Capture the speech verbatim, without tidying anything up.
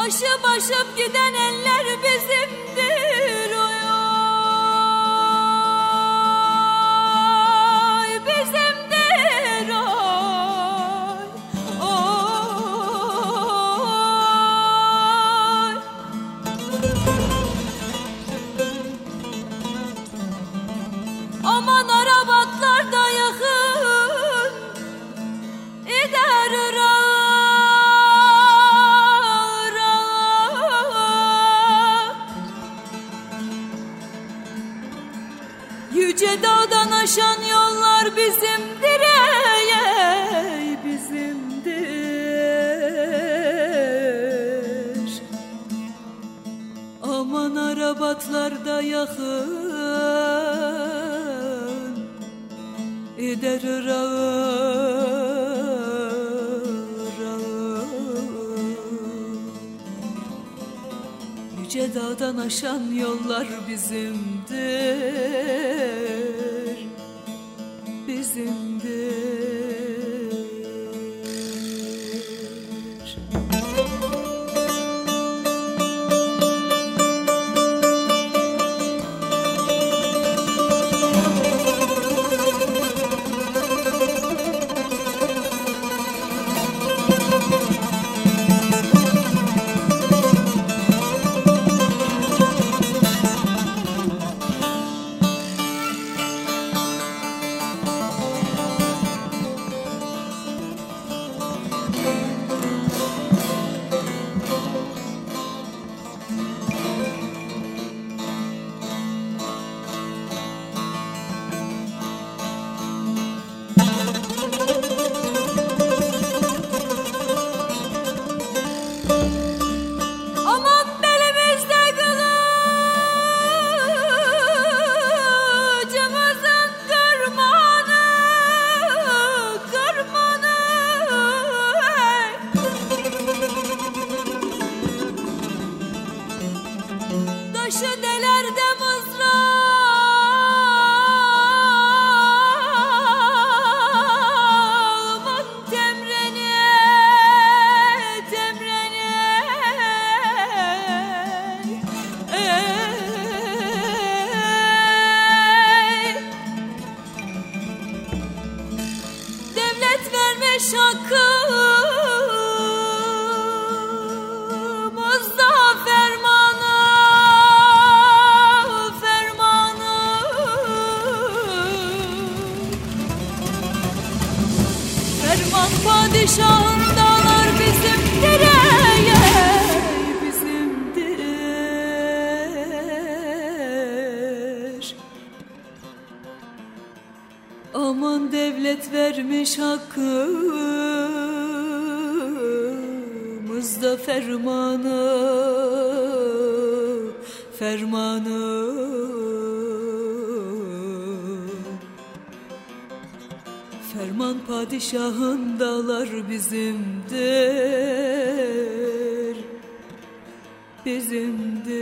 Aşıp aşıp giden eller bizimdir oy oy, bizimdir oy oy. Aman arabatlar da yakın eder ırak. Yüce dağdan aşan yollar bizimdir ey, bizimdir. Aman arabatlar da yakın eder ırağı. Yüce dağdan aşan yollar bizimdir, bizimdir. Taşı deler de mızrağımın temreni, temreni ey. Devlet vermiş hakkımızda fermanı, ferman padişahın dağlar bizimdir ey, bizimdir. Aman devlet vermiş hakkımızda fermanı, fermanı. Ferman padişahın dağlar bizimdir, bizimdir.